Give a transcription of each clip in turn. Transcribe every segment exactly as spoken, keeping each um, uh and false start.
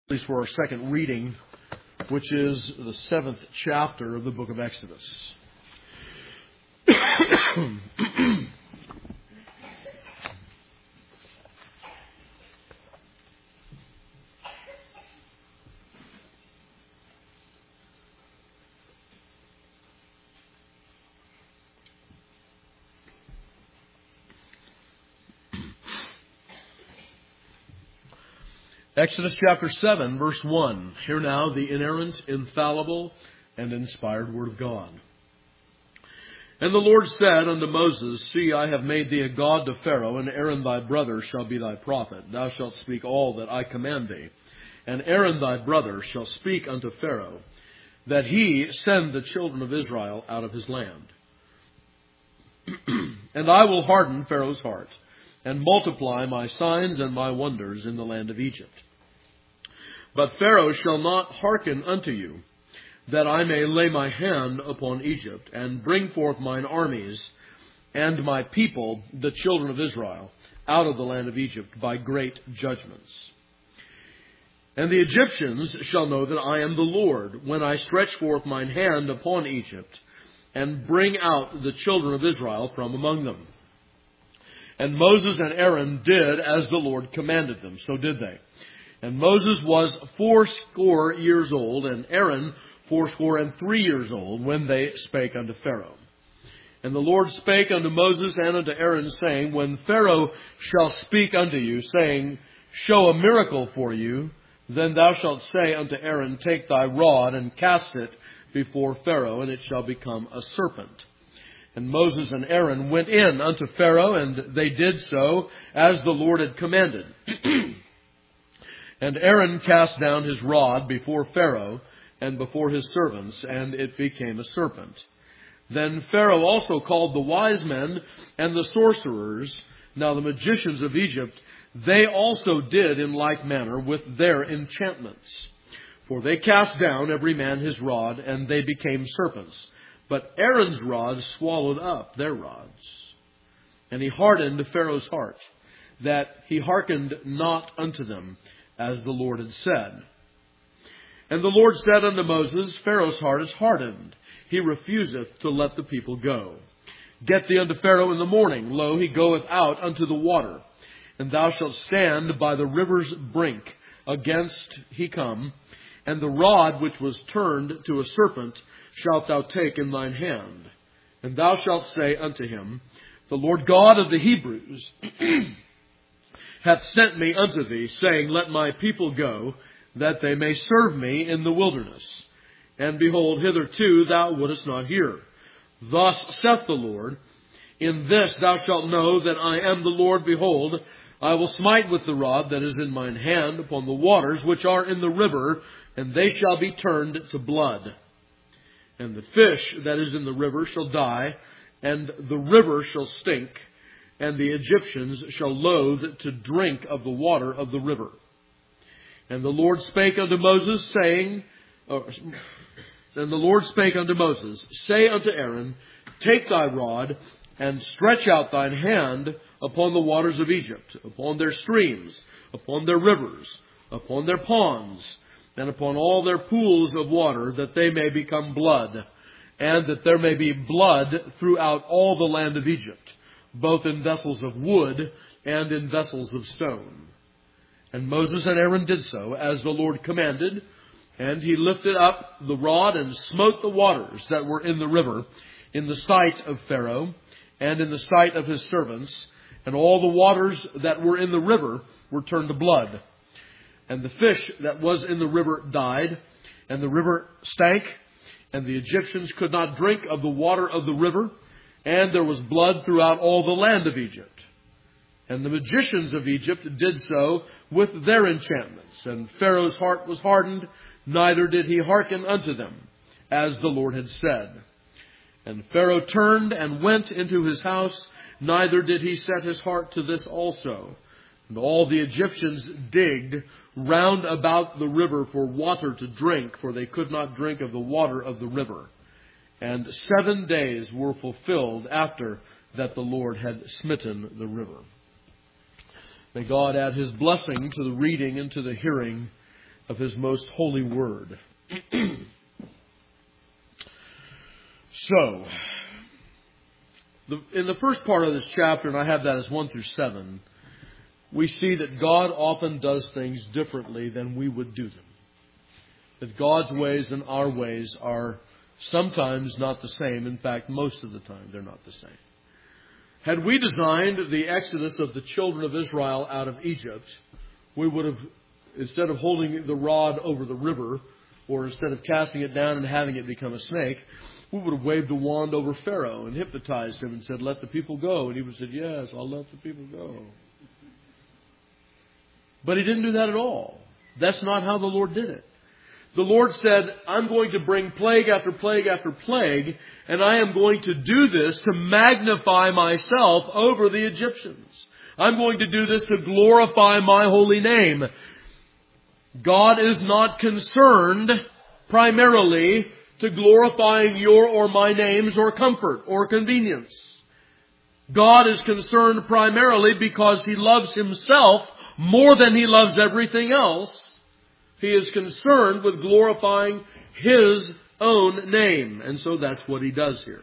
Please for our second reading, which is the seventh chapter of the book of Exodus. Exodus chapter seven, verse one. Hear now the inerrant, infallible, and inspired word of God. And the Lord said unto Moses, See, I have made thee a god to Pharaoh, and Aaron thy brother shall be thy prophet. Thou shalt speak all that I command thee. And Aaron thy brother shall speak unto Pharaoh, that he send the children of Israel out of his land. And I will harden Pharaoh's heart, and multiply my signs and my wonders in the land of Egypt. But Pharaoh shall not hearken unto you, that I may lay my hand upon Egypt, and bring forth mine armies and my people, the children of Israel, out of the land of Egypt by great judgments. And the Egyptians shall know that I am the Lord, when I stretch forth mine hand upon Egypt, and bring out the children of Israel from among them. And Moses and Aaron did as the Lord commanded them. So did they. And Moses was fourscore years old, and Aaron fourscore and three years old, when they spake unto Pharaoh. And the Lord spake unto Moses and unto Aaron, saying, When Pharaoh shall speak unto you, saying, Show a miracle for you, then thou shalt say unto Aaron, Take thy rod, and cast it before Pharaoh, and it shall become a serpent. And Moses and Aaron went in unto Pharaoh, and they did so as the Lord had commanded. And Aaron cast down his rod before Pharaoh and before his servants, and it became a serpent. Then Pharaoh also called the wise men and the sorcerers, now the magicians of Egypt. They also did in like manner with their enchantments. For they cast down every man his rod, and they became serpents. But Aaron's rod swallowed up their rods. And he hardened Pharaoh's heart, that he hearkened not unto them, as the Lord had said. And the Lord said unto Moses, Pharaoh's heart is hardened. He refuseth to let the people go. Get thee unto Pharaoh in the morning. Lo, he goeth out unto the water. And thou shalt stand by the river's brink against he come. And the rod which was turned to a serpent shalt thou take in thine hand. And thou shalt say unto him, The Lord God of the Hebrews hath sent me unto thee, saying, Let my people go, that they may serve me in the wilderness. And behold, hitherto thou wouldest not hear. Thus saith the Lord, In this thou shalt know that I am the Lord. Behold, I will smite with the rod that is in mine hand upon the waters which are in the river, and they shall be turned to blood. And the fish that is in the river shall die, and the river shall stink, and the Egyptians shall loathe to drink of the water of the river. And the Lord spake unto Moses, saying, uh, And the Lord spake unto Moses, Say unto Aaron, Take thy rod, and stretch out thine hand upon the waters of Egypt, upon their streams, upon their rivers, upon their ponds, and upon all their pools of water, that they may become blood, and that there may be blood throughout all the land of Egypt, both in vessels of wood and in vessels of stone. And Moses and Aaron did so, as the Lord commanded, and he lifted up the rod and smote the waters that were in the river, in the sight of Pharaoh, and in the sight of his servants, and all the waters that were in the river were turned to blood. And the fish that was in the river died, and the river stank, and the Egyptians could not drink of the water of the river, and there was blood throughout all the land of Egypt. And the magicians of Egypt did so with their enchantments. And Pharaoh's heart was hardened, neither did he hearken unto them, as the Lord had said. And Pharaoh turned and went into his house, neither did he set his heart to this also. And all the Egyptians digged round about the river for water to drink, for they could not drink of the water of the river. And seven days were fulfilled after that the Lord had smitten the river. May God add His blessing to the reading and to the hearing of His most holy word. So, the, in the first part of this chapter, and I have that as one through seven, we see that God often does things differently than we would do them. That God's ways and our ways are sometimes not the same. In fact, most of the time, they're not the same. Had we designed the exodus of the children of Israel out of Egypt, we would have, instead of holding the rod over the river, or instead of casting it down and having it become a snake, we would have waved a wand over Pharaoh and hypnotized him and said, "Let the people go." And he would have said, "Yes, I'll let the people go." But He didn't do that at all. That's not how the Lord did it. The Lord said, "I'm going to bring plague after plague after plague, and I am going to do this to magnify myself over the Egyptians. I'm going to do this to glorify my holy name." God is not concerned primarily to glorifying your or my names or comfort or convenience. God is concerned primarily because He loves Himself more than He loves everything else. He is concerned with glorifying His own name. And so that's what He does here.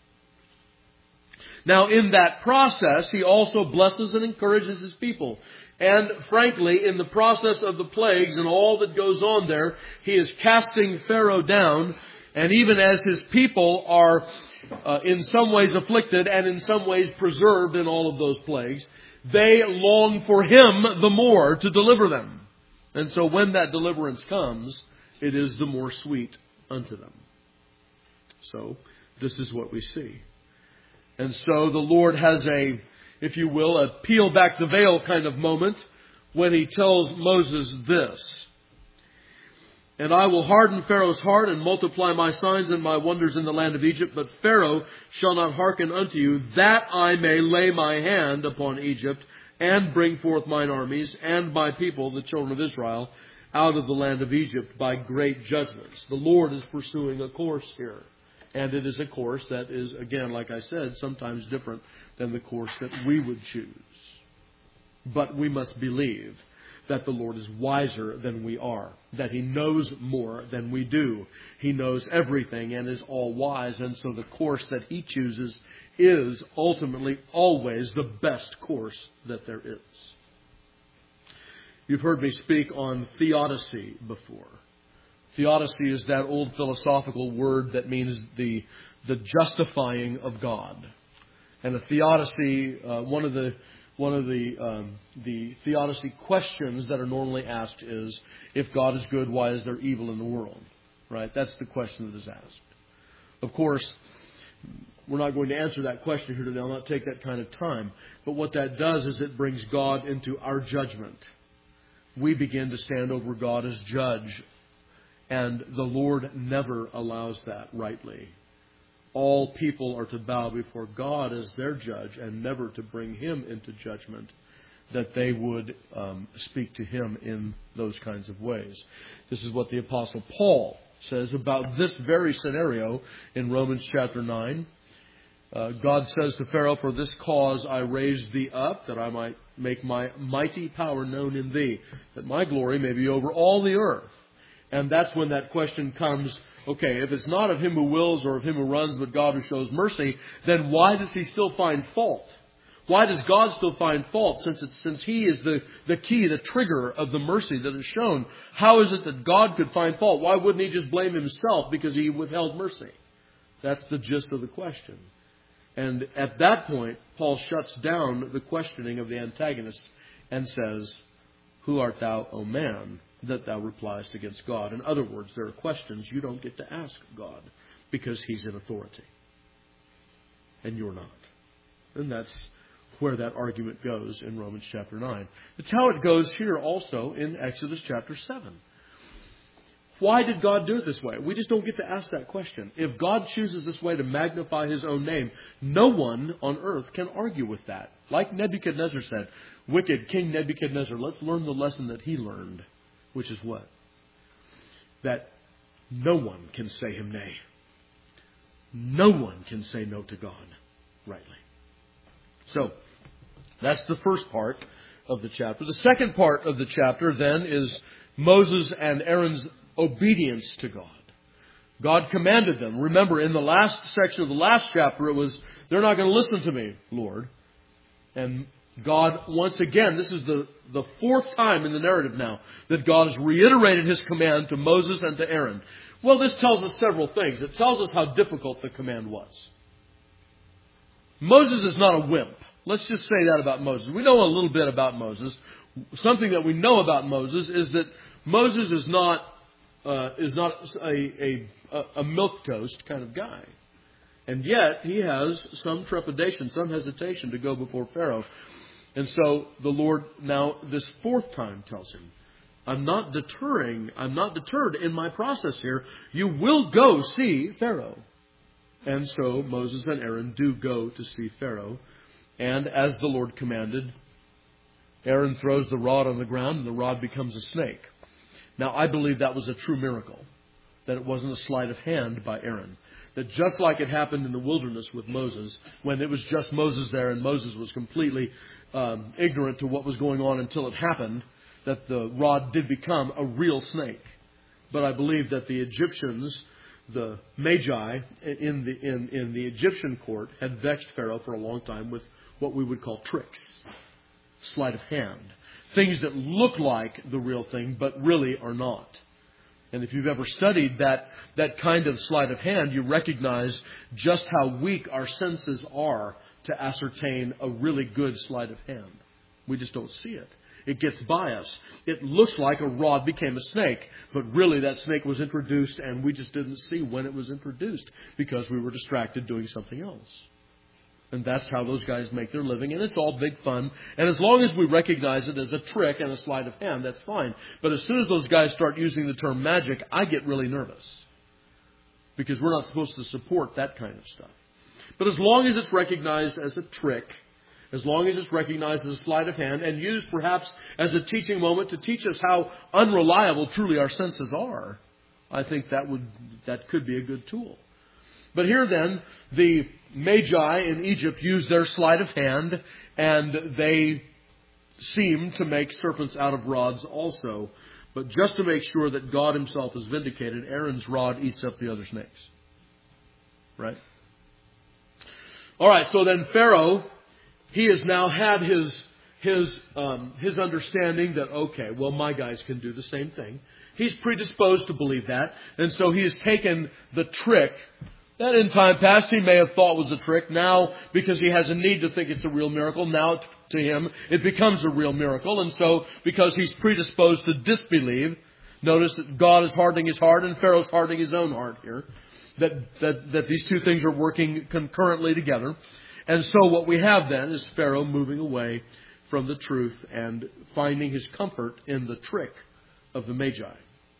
Now, in that process, He also blesses and encourages His people. And frankly, in the process of the plagues and all that goes on there, He is casting Pharaoh down. And even as His people are uh, in some ways afflicted and in some ways preserved in all of those plagues, they long for Him the more to deliver them. And so when that deliverance comes, it is the more sweet unto them. So this is what we see. And so the Lord has a, if you will, a peel back the veil kind of moment when He tells Moses this: "And I will harden Pharaoh's heart and multiply my signs and my wonders in the land of Egypt. But Pharaoh shall not hearken unto you, that I may lay my hand upon Egypt and bring forth mine armies and my people, the children of Israel, out of the land of Egypt by great judgments." The Lord is pursuing a course here. And it is a course that is, again, like I said, sometimes different than the course that we would choose. But we must believe that the Lord is wiser than we are, that He knows more than we do. He knows everything and is all wise, and so the course that He chooses is ultimately always the best course that there is. You've heard me speak on theodicy before. Theodicy is that old philosophical word that means the, the justifying of God. And a theodicy, uh, one of the One of the um, the theodicy questions that are normally asked is, if God is good, why is there evil in the world? Right? That's the question that is asked. Of course, we're not going to answer that question here today. I'll not take that kind of time. But what that does is it brings God into our judgment. We begin to stand over God as judge. And the Lord never allows that rightly. All people are to bow before God as their judge and never to bring Him into judgment, that they would um, speak to Him in those kinds of ways. This is what the Apostle Paul says about this very scenario in Romans chapter nine. Uh, God says to Pharaoh, "For this cause I raised thee up, that I might make my mighty power known in thee, that my glory may be over all the earth." And that's when that question comes, okay, if it's not of Him who wills or of Him who runs, but God who shows mercy, then why does He still find fault? Why does God still find fault since it's, since He is the, the key, the trigger of the mercy that is shown? How is it that God could find fault? Why wouldn't He just blame Himself because He withheld mercy? That's the gist of the question. And at that point, Paul shuts down the questioning of the antagonist and says, "Who art thou, O man, that thou repliest against God?" In other words, there are questions you don't get to ask God because He's in authority. And you're not. And that's where that argument goes in Romans chapter nine. It's how it goes here also in Exodus chapter seven. Why did God do it this way? We just don't get to ask that question. If God chooses this way to magnify His own name, no one on earth can argue with that. Like Nebuchadnezzar said, wicked King Nebuchadnezzar, let's learn the lesson that he learned. Which is what? That no one can say Him nay. No one can say no to God rightly. So, that's the first part of the chapter. The second part of the chapter then is Moses and Aaron's obedience to God. God commanded them. Remember, in the last section of the last chapter, it was, they're not going to listen to me, Lord. And God, once again, this is the, the fourth time in the narrative now that God has reiterated His command to Moses and to Aaron. Well, this tells us several things. It tells us how difficult the command was. Moses is not a wimp. Let's just say that about Moses. We know a little bit about Moses. Something that we know about Moses is that Moses is not uh, is not a, a a milquetoast kind of guy. And yet, he has some trepidation, some hesitation to go before Pharaoh. And so, the Lord now, this fourth time, tells him, I'm not deterring, I'm not deterred in my process here. You will go see Pharaoh. And so, Moses and Aaron do go to see Pharaoh. And as the Lord commanded, Aaron throws the rod on the ground and the rod becomes a snake. Now, I believe that was a true miracle. That it wasn't a sleight of hand by Aaron. That just like it happened in the wilderness with Moses, when it was just Moses there and Moses was completely um, ignorant to what was going on until it happened, that the rod did become a real snake. But I believe that the Egyptians, the Magi in the in, in the Egyptian court, had vexed Pharaoh for a long time with what we would call tricks, sleight of hand, things that look like the real thing but really are not. And if you've ever studied that, that kind of sleight of hand, you recognize just how weak our senses are to ascertain a really good sleight of hand. We just don't see it. It gets by us. It looks like a rod became a snake, but really that snake was introduced and we just didn't see when it was introduced because we were distracted doing something else. And that's how those guys make their living. And it's all big fun. And as long as we recognize it as a trick and a sleight of hand, that's fine. But as soon as those guys start using the term magic, I get really nervous. Because we're not supposed to support that kind of stuff. But as long as it's recognized as a trick, as long as it's recognized as a sleight of hand, and used perhaps as a teaching moment to teach us how unreliable truly our senses are, I think that would that could be a good tool. But here then, the Magi in Egypt use their sleight of hand, and they seem to make serpents out of rods also. But just to make sure that God Himself is vindicated, Aaron's rod eats up the other snakes. Right? All right, so then Pharaoh, he has now had his his um, his understanding that, okay, well, my guys can do the same thing. He's predisposed to believe that, and so he has taken the trick that in time past he may have thought was a trick. Now, because he has a need to think it's a real miracle, now to him it becomes a real miracle. And so, because he's predisposed to disbelieve, notice that God is hardening his heart and Pharaoh's hardening his own heart here. That, that, that these two things are working concurrently together. And so what we have then is Pharaoh moving away from the truth and finding his comfort in the trick of the Magi.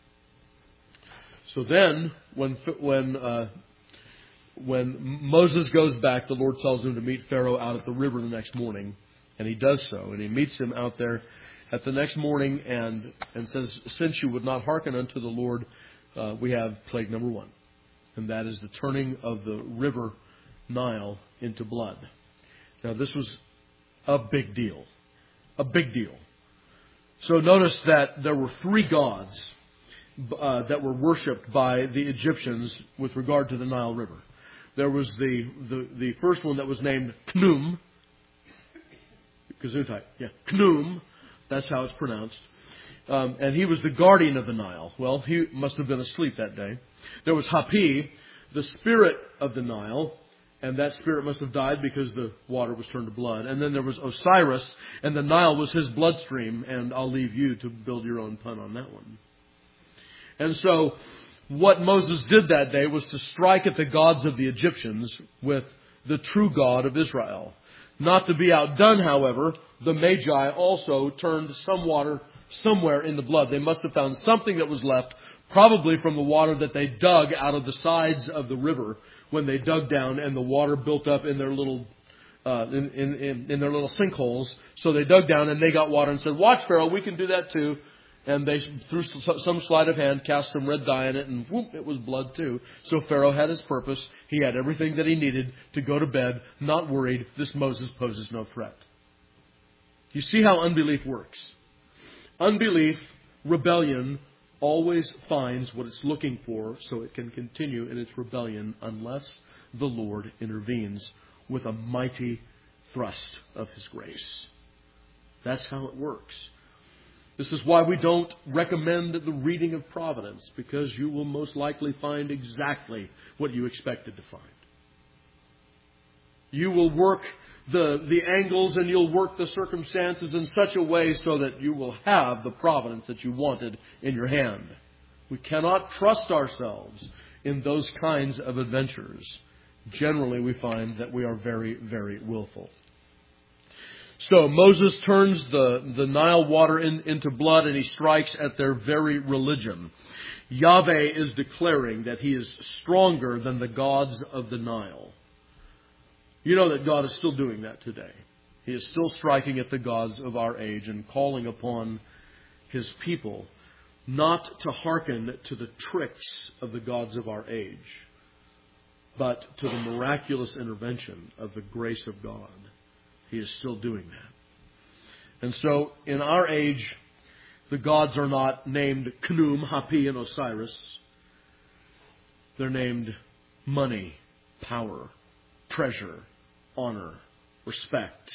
So then, when when uh, when Moses goes back, the Lord tells him to meet Pharaoh out at the river the next morning, and he does so. And he meets him out there at the next morning and and says, "Since you would not hearken unto the Lord, uh, we have plague number one, and that is the turning of the river Nile into blood." Now, this was a big deal, a big deal. So notice that there were three gods uh, that were worshipped by the Egyptians with regard to the Nile River. There was the, the, the first one that was named Khnum. Gesundheit. Yeah, Khnum. That's how it's pronounced. Um, and he was the guardian of the Nile. Well, he must have been asleep that day. There was Hapi, the spirit of the Nile. And that spirit must have died because the water was turned to blood. And then there was Osiris, and the Nile was his bloodstream. And I'll leave you to build your own pun on that one. And so what Moses did that day was to strike at the gods of the Egyptians with the true God of Israel. Not to be outdone, however, the Magi also turned some water somewhere into blood. They must have found something that was left, probably from the water that they dug out of the sides of the river when they dug down and the water built up in their little uh, in, in, in their little sinkholes. So they dug down and they got water and said, "Watch, Pharaoh, we can do that too." And they, through some sleight of hand, cast some red dye in it, and whoop, it was blood too. So Pharaoh had his purpose. He had everything that he needed to go to bed, not worried. This Moses poses no threat. You see how unbelief works. Unbelief rebellion always finds what it's looking for, so it can continue in its rebellion unless the Lord intervenes with a mighty thrust of His grace. That's how it works. This is why we don't recommend the reading of Providence, because you will most likely find exactly what you expected to find. You will work the, the angles and you'll work the circumstances in such a way so that you will have the providence that you wanted in your hand. We cannot trust ourselves in those kinds of adventures. Generally, we find that we are very, very willful. So Moses turns the, the Nile water in, into blood, and he strikes at their very religion. Yahweh is declaring that He is stronger than the gods of the Nile. You know that God is still doing that today. He is still striking at the gods of our age and calling upon His people not to hearken to the tricks of the gods of our age, but to the miraculous intervention of the grace of God. He is still doing that. And so, in our age, the gods are not named Khnum, Hapi, and Osiris. They're named money, power, treasure, honor, respect.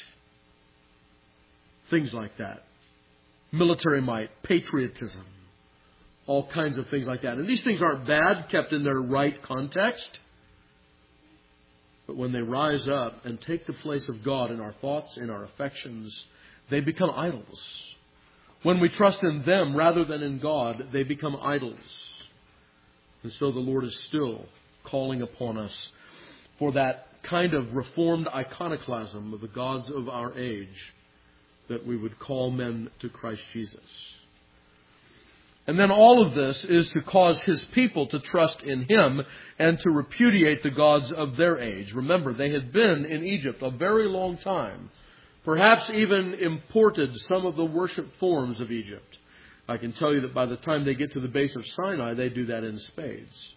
Things like that. Military might, patriotism. All kinds of things like that. And these things aren't bad, kept in their right context. But when they rise up and take the place of God in our thoughts, in our affections, they become idols. When we trust in them rather than in God, they become idols. And so the Lord is still calling upon us for that kind of reformed iconoclasm of the gods of our age, that we would call men to Christ Jesus. And then all of this is to cause His people to trust in Him and to repudiate the gods of their age. Remember, they had been in Egypt a very long time, perhaps even imported some of the worship forms of Egypt. I can tell you that by the time they get to the base of Sinai, they do that in spades.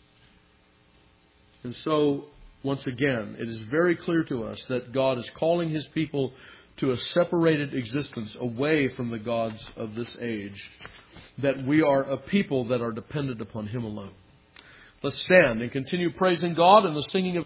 And so, once again, it is very clear to us that God is calling His people to a separated existence away from the gods of this age, that we are a people that are dependent upon Him alone. Let's stand and continue praising God and the singing of